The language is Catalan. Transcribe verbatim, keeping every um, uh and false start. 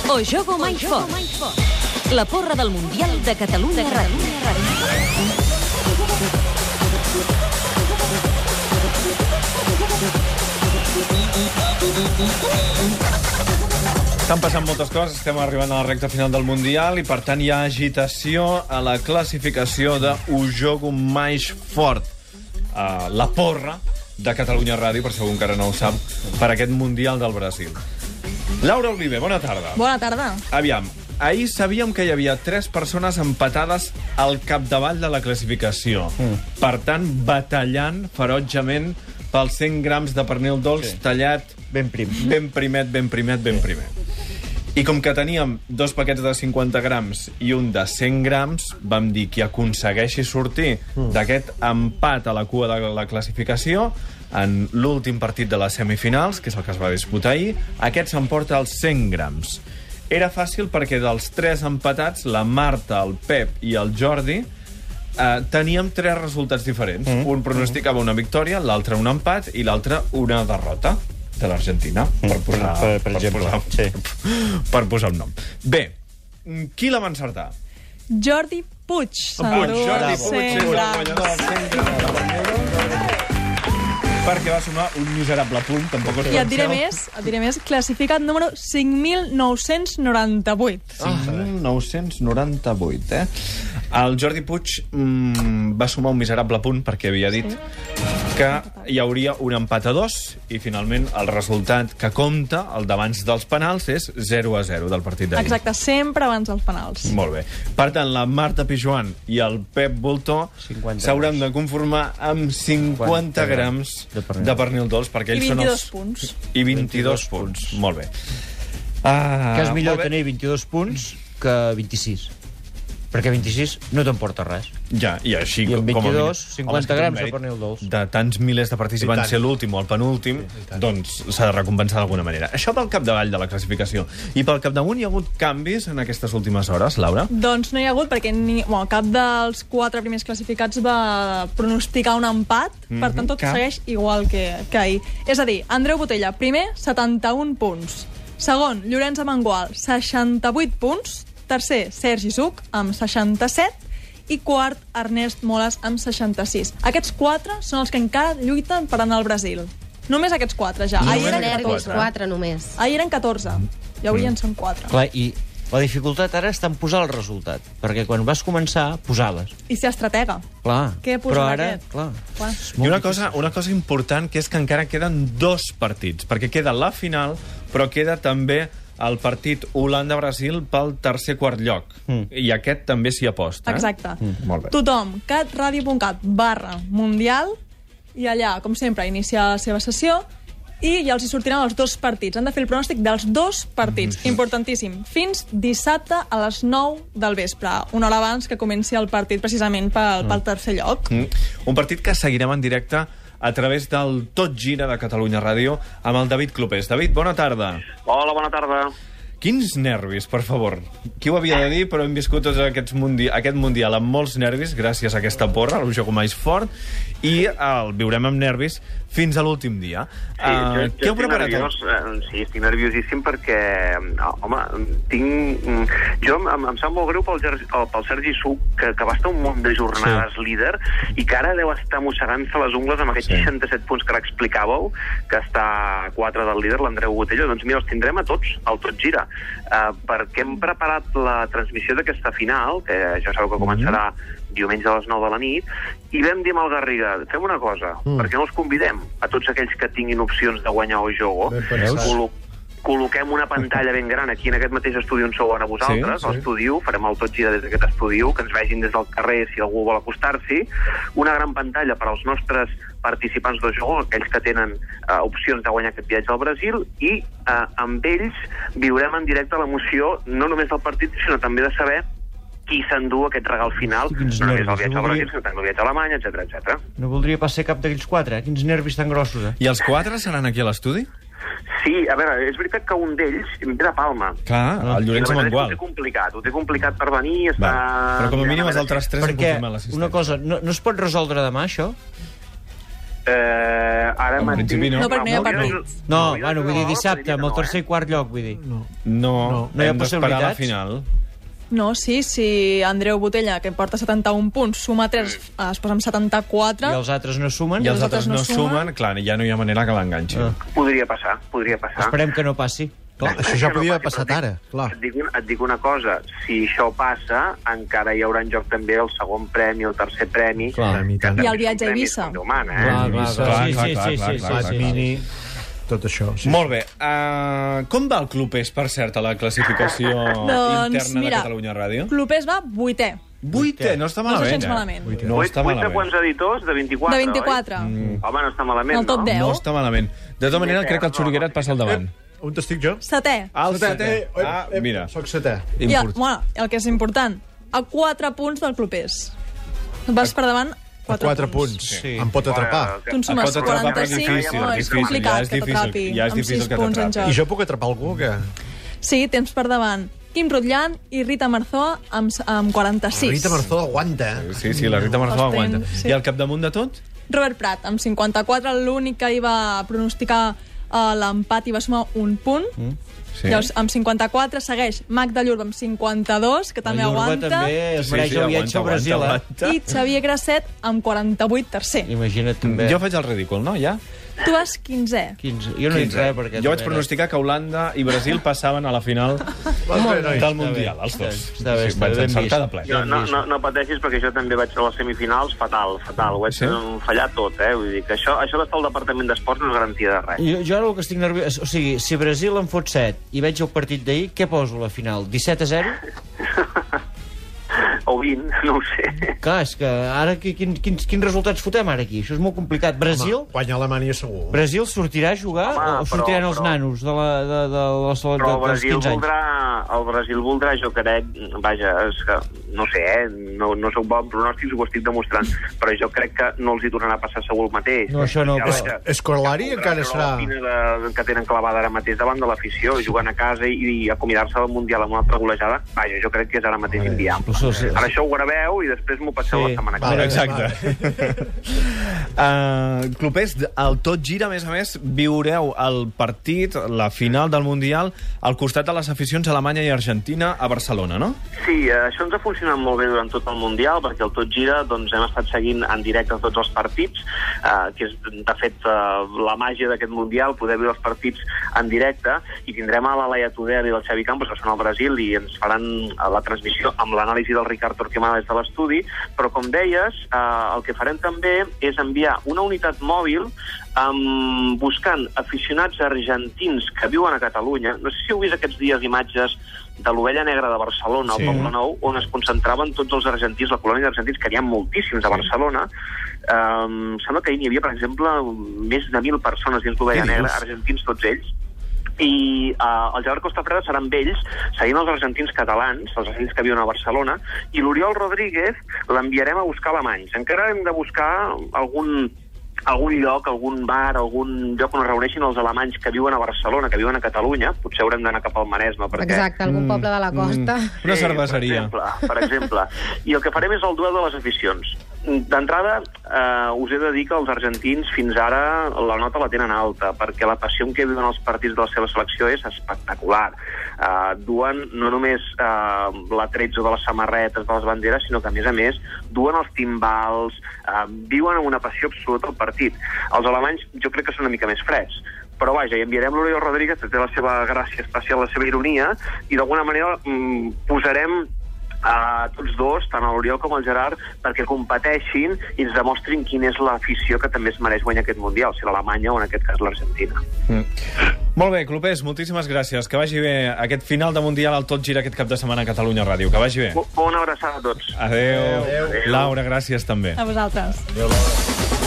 O Jogo Mais Fort. La porra del Mundial de Catalunya Ràdio. Estan passant moltes coses, estem arribant a la recta final del Mundial i, per tant, hi ha agitació a la classificació de O Jogo Mais Fort. Uh, la porra de Catalunya Ràdio, per segur encara no ho sap, per aquest Mundial del Brasil. Laura Oliver, bona tarda. Bona tarda. Aviam, ahir sabíem que hi havia tres persones empatades al capdavall de la classificació. Mm. Per tant, batallant ferotgement pels cent grams de pernil dolç sí. tallat ben prim. Ben primet, ben primet, ben primet. I com que teníem dos paquets de cinquanta grams i un de cent grams, vam dir que aconsegueixi sortir mm. d'aquest empat a la cua de la classificació en l'últim partit de les semifinals, que és el que es va disputar ahir, aquest s'emporta els cent grams. Era fàcil perquè dels tres empatats, la Marta, el Pep i el Jordi, eh, teníem tres resultats diferents. Mm. Un pronosticava una victòria, l'altre un empat i l'altre una derrota de l'Argentina, mm. per posar, per, per, per, per, exemple, posar, sí. per posar un nom. Bé, qui la va encertar? Jordi Puig. Puig, Jordi Puig és el guanyador dels cent grams de pernil, perquè va sumar un miserable punt, tampoc us I et diré més, et diré més, classificat número cinc mil nou-cents noranta-vuit. cinc mil nou-cents noranta-vuit, eh? El Jordi Puig mm, va sumar un miserable punt perquè havia dit sí. que hi hauria un empat a dos i finalment el resultat que compta, el d'abans dels penals, és zero a zero del partit d'ahir. Exacte, sempre abans dels penals. Molt bé. Per tant, la Marta Pijuan i el Pep Voltó s'hauran de conformar amb cinquanta grams de pernil, de pernil dolç, perquè ells són els... punts. I vint-i-dos punts. Molt bé. Ah, que és millor tenir vint-i-dos punts que vint-i-sis. Perquè vint-i-sis no t'emporta res. Ja, i així... I amb vint-i-dos, com cinquanta grams de pernil dolç. De tants milers de partits van ser l'últim o el penúltim, sí, doncs s'ha de recompensar d'alguna manera. Això pel capdavall de la classificació. I pel capdamunt hi ha hagut canvis en aquestes últimes hores, Laura? Doncs no hi ha hagut, perquè ni, bueno, cap dels quatre primers classificats va pronosticar un empat, mm-hmm, per tant tot cap. segueix igual que, que ahir. És a dir, Andreu Botella, primer, setanta-un punts. Segon, Llorenç Amengual, seixanta-vuit punts. Tercer, Sergi Suc, amb seixanta-set, i quart, Ernest Moles, amb seixanta-sis. Aquests quatre són els que encara lluiten per anar al Brasil. Només aquests quatre, ja. Ahir eren catorze. quatre només. Ahir eren catorze, i avui mm. en són quatre. Clar, i la dificultat ara està en posar el resultat, perquè quan vas començar, posaves. I ser estratega. Clar, què però ara, aquest? clar... clar. I una cosa, una cosa important, que és que encara queden dos partits, perquè queda la final, però queda també el partit Holanda-Brasil pel tercer quart lloc. Mm. I aquest també s'hi aposta. Eh? Exacte. Mm, molt bé. Tothom, catradio.cat barra mundial, i allà, com sempre, iniciar la seva sessió, i ja els hi sortiran els dos partits. Han de fer el pronòstic dels dos partits. Mm. Importantíssim. Fins dissabte a les nou del vespre, una hora abans que comenci el partit, precisament pel, mm. pel tercer lloc. Mm. Un partit que seguirem en directe a través del Tot Gira de Catalunya Ràdio amb el David Clopés. David, bona tarda. Hola, bona tarda. Quins nervis, per favor. Qui ho havia de dir, però hem viscut tots aquests mundi aquest Mundial amb molts nervis, gràcies a aquesta porra, el joc més fort, i el viurem amb nervis fins a l'últim dia. Sí, uh, jo, jo què heu preparat? Nerviós, eh, sí, estic nerviosíssim perquè, home, tinc... Jo em, em sap molt greu pel, pel Sergi Suc, que, que va estar un munt de jornades sí. líder, i que ara deu estar mossegant-se les ungles amb aquests sí. seixanta-set punts que ara explicàveu, que està a quatre del líder, l'Andreu Botello. Doncs mira, els tindrem a tots, al Tot Gira, uh, perquè hem preparat la transmissió d'aquesta final, que ja sabeu que començarà mm. diumenge a les nou de la nit, i vam dir amb el Garriga, fem una cosa, mm. perquè no els convidem a tots aquells que tinguin opcions de guanyar o jogo, col col·loquem una pantalla ben gran aquí en aquest mateix estudi on sou ara vosaltres, sí, sí. l'estudi u, farem el Tot Gira des d'aquest estudi u, que ens vegin des del carrer si algú vol acostar-s'hi, una gran pantalla per als nostres participants de jogo, aquells que tenen uh, opcions de guanyar aquest viatge al Brasil, i uh, amb ells viurem en directe l'emoció, no només del partit, sinó també de saber qui s'endú aquest regal final, no només el viatge al Brasil, sinó també el viatge a Alemanya, etcètera, etcètera. No voldria pas ser cap d'aquells quatre, eh? Quins nervis tan grossos, eh? I els quatre seran aquí a l'estudi? Sí, a veure, és veritat que un d'ells ve de Palma. Clar, el Llorenç Amengual. Ho té complicat, ho té complicat per venir, està... Va, però com a mínim els altres tres han confirmat la cistella. Una cosa, no, no es pot resoldre demà, això? Eh, ara En mateix... principi no. No, perquè no hi ha M'hauria de- partits. No, m'hauria de bueno, vull dir jugar, dissabte, però amb el no, tercer eh? i quart lloc, vull dir. No. No, No hi ha hem d'esperar a la possibilitats? final. No, sí, si Andreu Botella, que porta setanta-un punts, suma tres, es posa amb setanta-quatre. I els altres no sumen? I els els altres altres no no sumen. sumen, clar, ja no hi ha manera que l'enganxin. Ah. Podria passar, podria passar. Esperem que no passi. Clar, això Que ja no podia haver passi, passat però ara, dic- clar. Et dic, una, et dic una cosa, si això passa, encara hi haurà en joc també el segon premi, el tercer premi. Clar. I tant. I el viatge a Eivissa. Humana, eh? Clar, clar, Clar, clar. Sí, clar, sí, clar, sí, clar, sí, clar, sí, clar, sí, clar. Mini, tot això. Sí. Molt bé. Uh, com va el Clubers, per cert, a la classificació Doncs, interna mira, de Catalunya Ràdio? Clubers va vuitè, Vuitè, no està no està malament, gens eh? malament. No Vuit, està vuit de malament. quants editors? De vint-i-quatre, de vint-i-quatre. oi? Mm. Home, no està malament, El top no? deu. No està malament. De tota manera, crec que el Xuriguera et passa al davant. On estic jo? Setè. Ah, el Setè. setè. Ah, Ep, mira. Soc setè. I, el, Import. bueno, el que és important, a quatre punts del Clubers. Vas per davant A quatre, quatre punts. Sí. Em pot atrapar. Tu en Et sumes pot atrapar, però és quaranta-cinc, difícil, no, és és difícil, complicat ja és que difícil, t'atrapi ja és amb difícil sis que punts en t'atrapi. joc. I jo puc atrapar algú que... Sí, tens per davant Quim Rutland i Rita Marzoa amb, amb quaranta-sis. Rita Marzó aguanta, eh? Sí, sí, la Rita Marzó Els aguanta. tens, sí. I al capdamunt de tot? Robert Prat, amb cinquanta-quatre, l'únic que hi va pronosticar uh, l'empat i va sumar un punt. Mm. Sí. Llavors, amb cinquanta-quatre segueix Mac de Llurba amb cinquanta-dos, que també La Llurba aguanta. també es mereix el viatge a Brasil, eh? aguanta. I Xavier Grasset amb quaranta-vuit, tercer. Imagina't també. Jo faig el ridícul, no, ja? Tu vas quinzè. quinze. Jo no he dit res perquè... Jo vaig també pronosticar que Holanda i Brasil passaven a la final Molt bé, del Mundial, els dos. Està bé, Sí, està vaig ben encertar de vist. ple. Jo, no, no, no pateixis, perquè jo també vaig a les semifinals fatal, fatal. Ho vaig Sí? sí? fallar tot, eh? Vull dir que això, això d'estar al Departament d'Esports no és garantia de res. Jo, jo ara el que estic nerviós... O sigui, si Brasil em fot set i veig el partit d'ahir, què poso a la final? disset a zero? O vint, no ho sé. Clar, és que ara qui- quin, quins, quins resultats fotem ara aquí? Això és molt complicat. Brasil... Home, guanya Alemanya segur. Brasil sortirà a jugar Home, o sortiran però- els però- nanos de la, de, de, de la sala Però el de, dels Brasil quinze anys? voldrà, el Brasil voldrà, jo crec, vaja, és que, no sé, eh? no, no soc bon pronòstics, ho estic demostrant, però jo crec que no els hi tornarà a passar segur el mateix. No, això no, Ja, però- vaja, Escolari ja encara veure serà... la fina de, que tenen clavada ara mateix davant de l'afició, jugant a casa i, i acomiadar-se del Mundial amb una altra golejada, vaja, jo crec que és ara mateix inviable. Però sí, sí. Ara això ho graveu i després m'ho passeu Sí. la setmana que Vale, ve. Exacte. uh, Clubers, al Tot Gira, a més a més, viureu el partit, la final del Mundial, al costat de les aficions Alemanya i Argentina a Barcelona, no? Sí, eh, això ens ha funcionat molt bé durant tot el Mundial, perquè el Tot Gira doncs, hem estat seguint en directe tots els partits, eh, que és, de fet, eh, la màgia d'aquest Mundial, poder veure els partits en directe, i tindrem a la Laia Tudel i el Xavi Campos, que són al Brasil, i ens faran eh, la transmissió amb l'anàlisi del Ricard Torquemada des de l'estudi, però, com deies, eh, el que farem també és enviar una unitat mòbil um, buscant aficionats argentins que viuen a Catalunya. No sé si heu vist aquests dies imatges de l'Ovella Negra de Barcelona, Sí. al Poble Nou, on es concentraven tots els argentins, la colònia d'argentins, que n'hi ha moltíssims a Barcelona. Um, sembla que hi havia, per exemple, més de mil persones dins l'Ovella Què Negra, dius? argentins tots ells, i uh, el Gerard Costafreda serà amb ells, seguint els argentins catalans, els argentins que viuen a Barcelona, i l'Oriol Rodríguez l'enviarem a buscar alemanys. Encara hem de buscar algun algun lloc, algun bar, algun lloc on es reuneixin els alemanys que viuen a Barcelona, que viuen a Catalunya. Potser haurem d'anar cap al Maresme, perquè... Exacte, algun poble de la costa. Mm, una cerveseria. Per exemple, per exemple. I el que farem és el duel de les aficions. D'entrada, eh, us he de dir que els argentins fins ara la nota la tenen alta, perquè la passió en què viuen els partits de la seva selecció és espectacular. Eh, duen no només eh, l'atretzo de les samarretes, de les banderes, sinó que, a més a més, duen els timbals, eh, viuen amb una passió absoluta al partit. Els alemanys jo crec que són una mica més freds, però vaja, hi enviarem l'Oriol Rodríguez, que té la seva gràcia especial, la seva ironia, i d'alguna manera mm, posarem a tots dos, tant l'Oriol com el Gerard, perquè competeixin i ens demostrin quina és l'afició que també es mereix guanyar aquest Mundial, si l'Alemanya o en aquest cas l'Argentina. Mm. Molt bé, Clopés, moltíssimes gràcies. Que vagi bé aquest final de Mundial al Tot Gira aquest cap de setmana a Catalunya Ràdio. Que vagi bé. Una abraçada a tots. Adéu. Adéu. Laura, gràcies també. A vosaltres. Adéu, Laura.